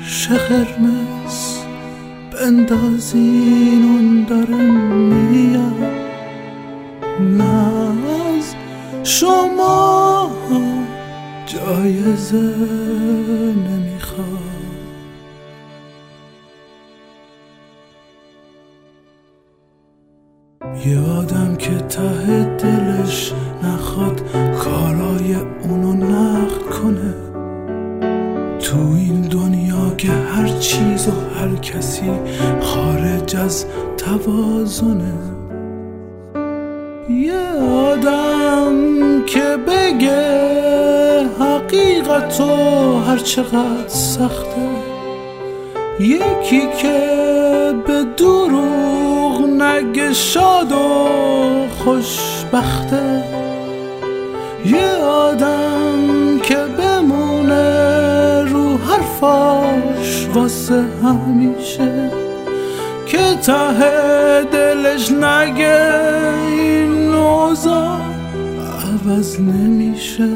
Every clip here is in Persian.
قرمز بندازین اون داره میاد، نه از شما جایزه نمیخواد. یه آدم که ته دلش نخواد کارای اونو نقد کنه، تو این دنیا که هر چیز و هر کسی خارج از توازنه. یه آدم که بگه حقیقتو هر چقدر سخته، یکی که به دروغ نگه شاد و خوشبخته، یه آدم که بمونه رو حرفاش واسه همیشه، که ته دلش نگه این اوضاع عوض نمیشه.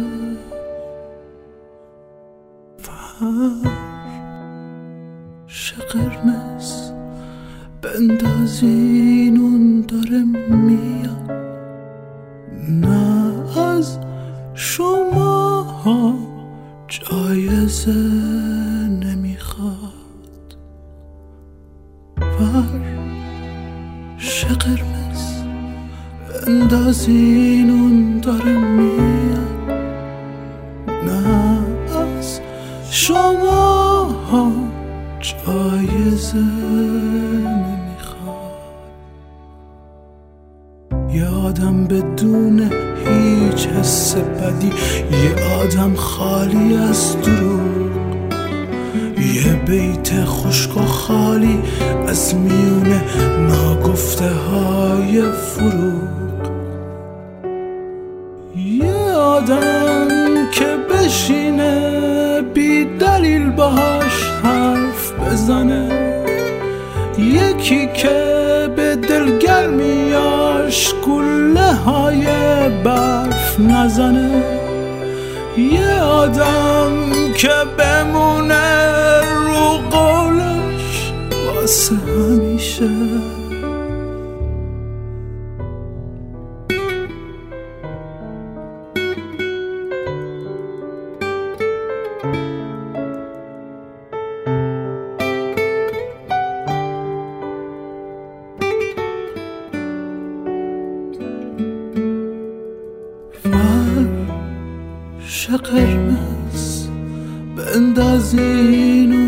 فرش قرمز بندازین اون داره میاد، نه از شما جایزه نمیخواد. فرش قرمز بندازین اون داره میاد، نه از شما جایزه نمیخواد. یه آدم بدون هیچ حس بدی، یه آدم خالی از دروغ، یه بیت خشک و خالی از میونه ناگفته های فروغ. یه آدم که بشینه بی دلیل باهاش حرف بزنه، یکی که به دلگرمیاش گله های برف نزنه، یه آدم که بمونه رو قولش واسه همیشه. فرش قرمز بندازین